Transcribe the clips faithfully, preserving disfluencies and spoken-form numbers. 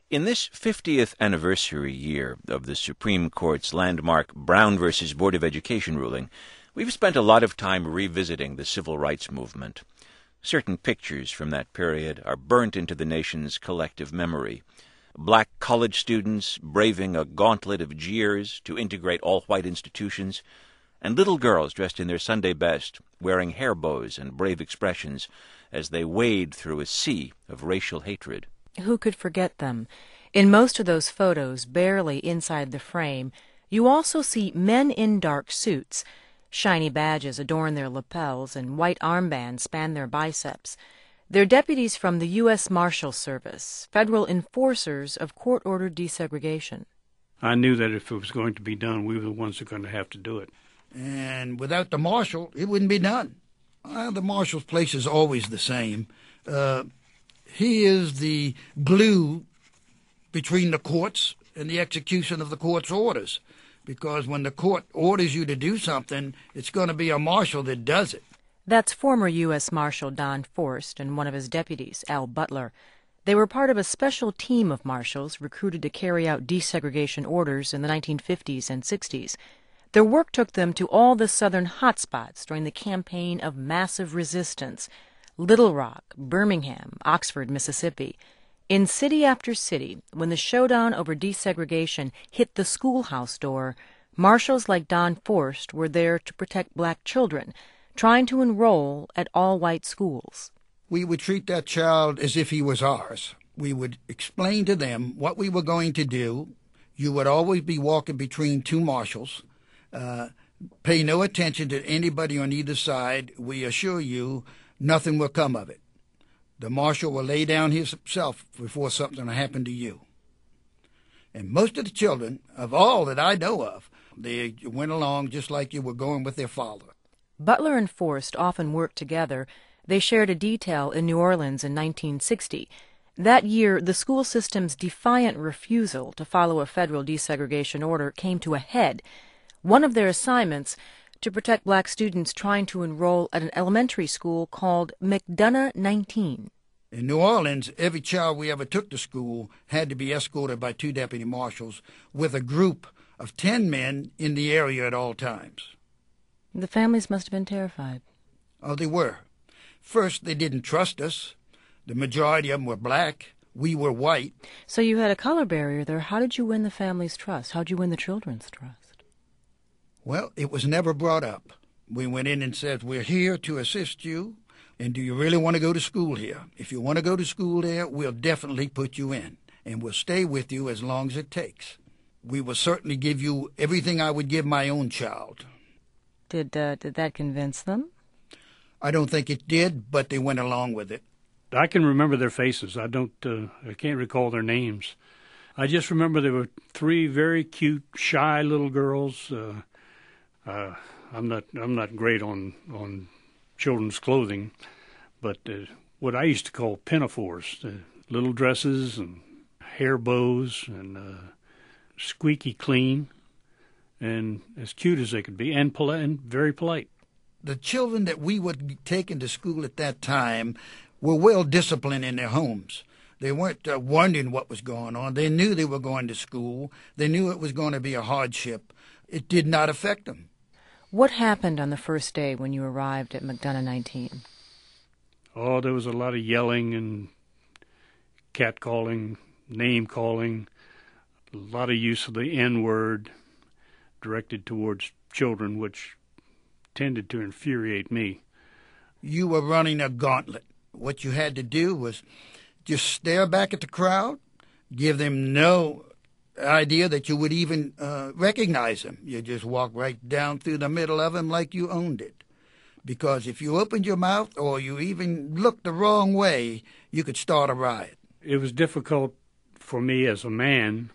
In this fiftieth anniversary year of the Supreme Court's landmark Brown versus Board of Education ruling, we've spent a lot of time revisiting the civil rights movement. Certain pictures from that period are burnt into the nation's collective memory. Black college students braving a gauntlet of jeers to integrate all-white institutions, and little girls dressed in their Sunday best, wearing hair bows and brave expressions as they wade through a sea of racial hatred. Who could forget them? In most of those photos, barely inside the frame, you also see men in dark suits. Shiny badges adorn their lapels, and white armbands span their biceps. They're deputies from the U S Marshal Service, federal enforcers of court-ordered desegregation. I knew that if it was going to be done, we were the ones that were going to have to do it. And without the marshal, it wouldn't be done. Well, the marshal's place is always the same. Uh, he is the glue between the courts and the execution of the court's orders. Because when the court orders you to do something, it's going to be a marshal that does it. That's former U S Marshal Don Forst and one of his deputies, Al Butler. They were part of a special team of marshals recruited to carry out desegregation orders in the nineteen fifties and sixties. Their work took them to all the southern hotspots during the campaign of massive resistance: Little Rock, Birmingham, Oxford, Mississippi. In city after city, when the showdown over desegregation hit the schoolhouse door, marshals like Don Forst were there to protect black children, trying to enroll at all-white schools. We would treat that child as if he was ours. We would explain to them what we were going to do. You would always be walking between two marshals. Uh, pay no attention to anybody on either side. We assure you nothing will come of it. The marshal will lay down himself before something will happen to you. And most of the children, of all that I know of, they went along just like you were going with their father. Butler and Forst often worked together. They shared a detail in New Orleans in nineteen sixty. That year, the school system's defiant refusal to follow a federal desegregation order came to a head. One of their assignments, to protect black students trying to enroll at an elementary school called McDonough nineteen. In New Orleans, every child we ever took to school had to be escorted by two deputy marshals with a group of ten men in the area at all times. The families must have been terrified. Oh, they were. First, they didn't trust us. The majority of them were black. We were white. So you had a color barrier there. How did you win the family's trust? How did you win the children's trust? Well, it was never brought up. We went in and said, we're here to assist you, and do you really want to go to school here? If you want to go to school there, we'll definitely put you in, and we'll stay with you as long as it takes. We will certainly give you everything I would give my own child. Did, uh, did that convince them? I don't think it did, but they went along with it. I can remember their faces. I don't, uh, I can't recall their names. I just remember there were three very cute, shy little girls. Uh, Uh, I'm not I'm not great on, on children's clothing, but uh, what I used to call pinafores, uh, little dresses and hair bows and uh, squeaky clean and as cute as they could be and, poli- and very polite. The children that we would take into school at that time were well disciplined in their homes. They weren't uh, wondering what was going on. They knew they were going to school. They knew it was going to be a hardship. It did not affect them. What happened on the first day when you arrived at McDonough nineteen? Oh, there was a lot of yelling and catcalling, name-calling, a lot of use of the N-word directed towards children, which tended to infuriate me. You were running a gauntlet. What you had to do was just stare back at the crowd, give them no idea that you would even uh, recognize them. You just walk right down through the middle of them like you owned it. Because if you opened your mouth or you even looked the wrong way, you could start a riot. It was difficult for me as a man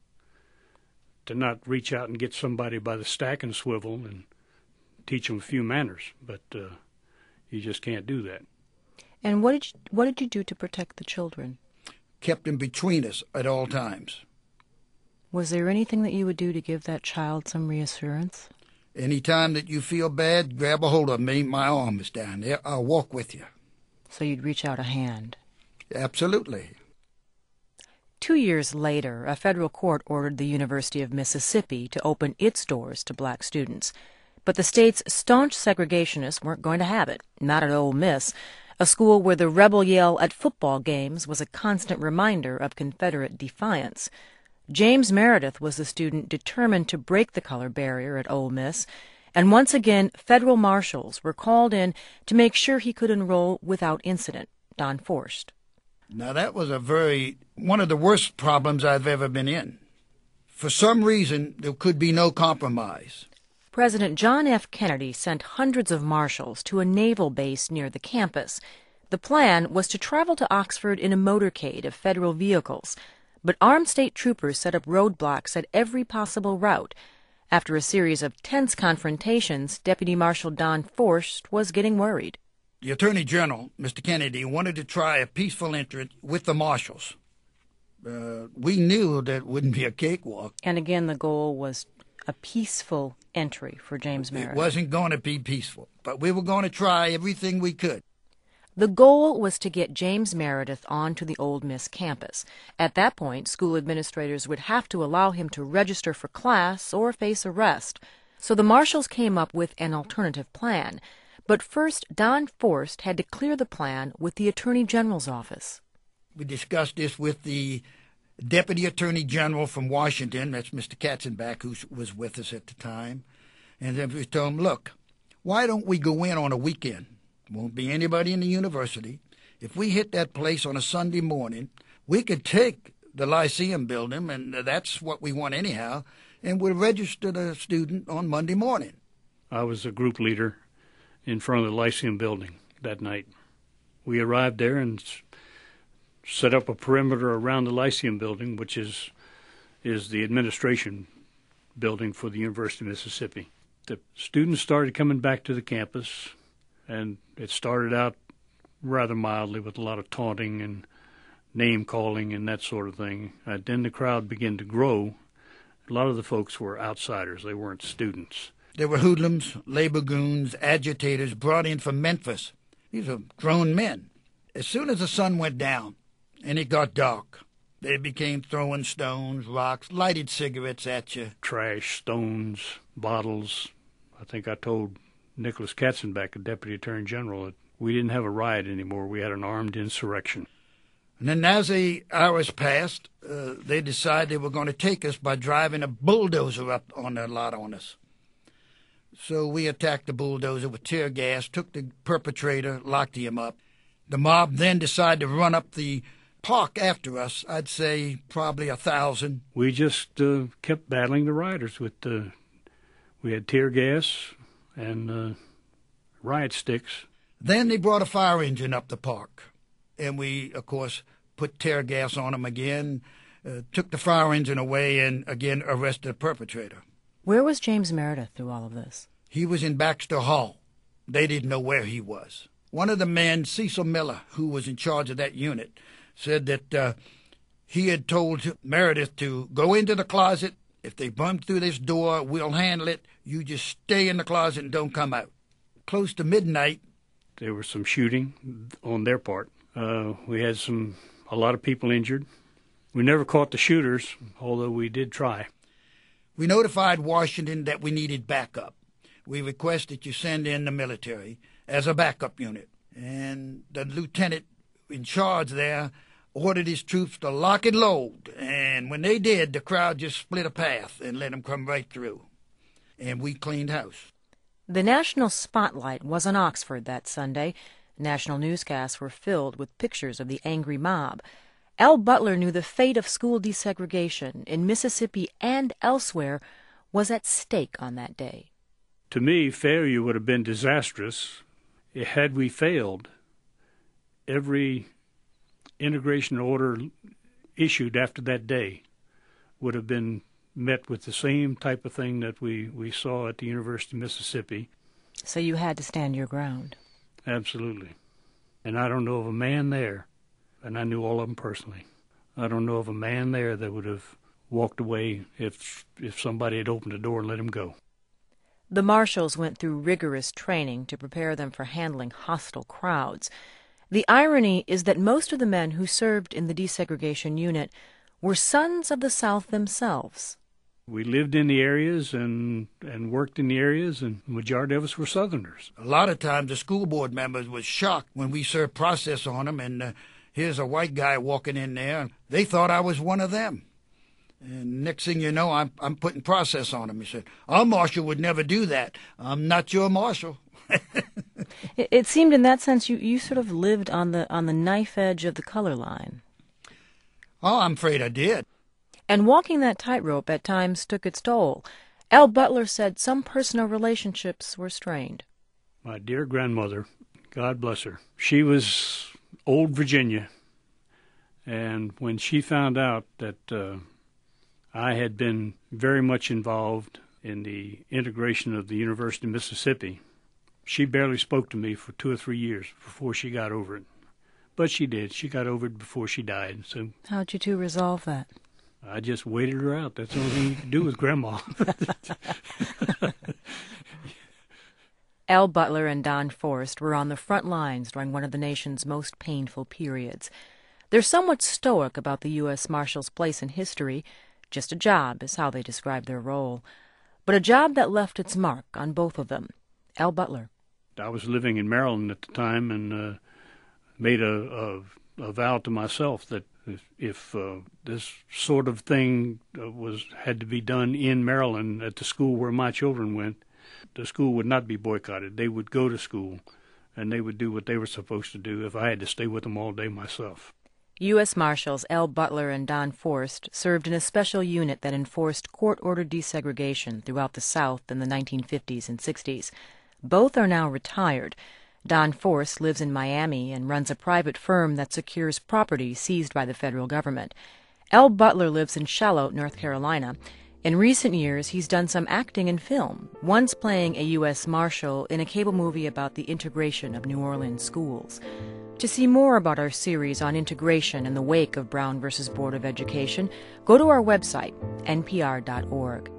to not reach out and get somebody by the stack and swivel and teach them a few manners, but uh, you just can't do that. And what did you, what did you do to protect the children? Kept them between us at all times. Was there anything that you would do to give that child some reassurance? Any time that you feel bad, grab a hold of me. My arm is down there. I'll walk with you. So you'd reach out a hand? Absolutely. Two years later, a federal court ordered the University of Mississippi to open its doors to black students. But the state's staunch segregationists weren't going to have it, not at Ole Miss, a school where the rebel yell at football games was a constant reminder of Confederate defiance. James Meredith was the student determined to break the color barrier at Ole Miss, and once again federal marshals were called in to make sure he could enroll without incident. Don Forst. Now that was a very, one of the worst problems I've ever been in. For some reason, there could be no compromise. President John F. Kennedy sent hundreds of marshals to a naval base near the campus. The plan was to travel to Oxford in a motorcade of federal vehicles, but armed state troopers set up roadblocks at every possible route. After a series of tense confrontations, Deputy Marshal Don Forst was getting worried. The Attorney General, Mister Kennedy, wanted to try a peaceful entrance with the marshals. Uh, we knew that it wouldn't be a cakewalk. And again, the goal was a peaceful entry for James Meredith. It wasn't going to be peaceful, but we were going to try everything we could. The goal was to get James Meredith onto the Ole Miss campus. At that point, school administrators would have to allow him to register for class or face arrest. So the marshals came up with an alternative plan. But first, Don Forst had to clear the plan with the Attorney General's office. We discussed this with the Deputy Attorney General from Washington, that's Mister Katzenbach, who was with us at the time. And then we told him, look, why don't we go in on a weekend? Won't be anybody in the university. If we hit that place on a Sunday morning, we could take the Lyceum building, and that's what we want anyhow, and we'll register the student on Monday morning. I was a group leader in front of the Lyceum building that night. We arrived there and set up a perimeter around the Lyceum building, which is is the administration building for the University of Mississippi. The students started coming back to the campus, and it started out rather mildly with a lot of taunting and name-calling and that sort of thing. Uh, then the crowd began to grow. A lot of the folks were outsiders. They weren't students. There were hoodlums, labor goons, agitators brought in from Memphis. These are grown men. As soon as the sun went down and it got dark, they began throwing stones, rocks, lighted cigarettes at you. Trash, stones, bottles. I think I told Nicholas Katzenbach, the Deputy Attorney General, that we didn't have a riot anymore. We had an armed insurrection. And then as the hours passed, uh, they decided they were going to take us by driving a bulldozer up on their lot on us. So we attacked the bulldozer with tear gas, took the perpetrator, locked him up. The mob then decided to run up the park after us. I'd say probably a thousand. We just uh, kept battling the rioters with uh, we had tear gas and uh, riot sticks. Then they brought a fire engine up the park, and we, of course, put tear gas on them again, uh, took the fire engine away, and again arrested the perpetrator. Where was James Meredith through all of this? He was in Baxter Hall. They didn't know where he was. One of the men, Cecil Miller, who was in charge of that unit, said that uh, he had told Meredith to go into the closet. If they bump through this door, we'll handle it. You just stay in the closet and don't come out. Close to midnight, there was some shooting on their part. Uh, we had some a lot of people injured. We never caught the shooters, although we did try. We notified Washington that we needed backup. We requested you send in the military as a backup unit. And the lieutenant in charge there ordered his troops to lock and load. And when they did, the crowd just split a path and let them come right through. And we cleaned house. The national spotlight was on Oxford that Sunday. National newscasts were filled with pictures of the angry mob. Al Butler knew the fate of school desegregation in Mississippi and elsewhere was at stake on that day. To me, failure would have been disastrous. Had we failed, every integration order issued after that day would have been met with the same type of thing that we, we saw at the University of Mississippi. So you had to stand your ground. Absolutely. And I don't know of a man there, and I knew all of them personally, I don't know of a man there that would have walked away if if somebody had opened the door and let him go. The marshals went through rigorous training to prepare them for handling hostile crowds. The irony is that most of the men who served in the desegregation unit were sons of the South themselves. We lived in the areas and, and worked in the areas, and the majority of us were Southerners. A lot of times the school board members was shocked when we served process on them, and uh, here's a white guy walking in there, and they thought I was one of them. And next thing you know, I'm, I'm putting process on him. He said, our marshal would never do that. I'm not your marshal. it, it seemed in that sense you, you sort of lived on the on the knife edge of the color line. Oh, I'm afraid I did. And walking that tightrope at times took its toll. Al Butler said some personal relationships were strained. My dear grandmother, God bless her, she was old Virginia. And when she found out that uh, I had been very much involved in the integration of the University of Mississippi, she barely spoke to me for two or three years before she got over it. But she did. She got over it before she died. So how'd you two resolve that? I just waited her out. That's the only thing you can do with Grandma. Al Butler and Don Forrest were on the front lines during one of the nation's most painful periods. They're somewhat stoic about the U S Marshal's place in history. Just a job is how they describe their role. But a job that left its mark on both of them. Al Butler. I was living in Maryland at the time and uh, made a, a, a vow to myself that if, if uh, this sort of thing uh, was had to be done in Maryland at the school where my children went, the school would not be boycotted. They would go to school, and they would do what they were supposed to do if I had to stay with them all day myself. U S Marshals Al Butler and Don Forrest served in a special unit that enforced court-ordered desegregation throughout the South in the nineteen fifties and sixties. Both are now retired. Don Forrest lives in Miami and runs a private firm that secures property seized by the federal government. Al Butler lives in Charlotte, North Carolina. In recent years, he's done some acting in film, once playing a U S Marshal in a cable movie about the integration of New Orleans schools. To see more about our series on integration in the wake of Brown versus Board of Education, go to our website, N P R dot org.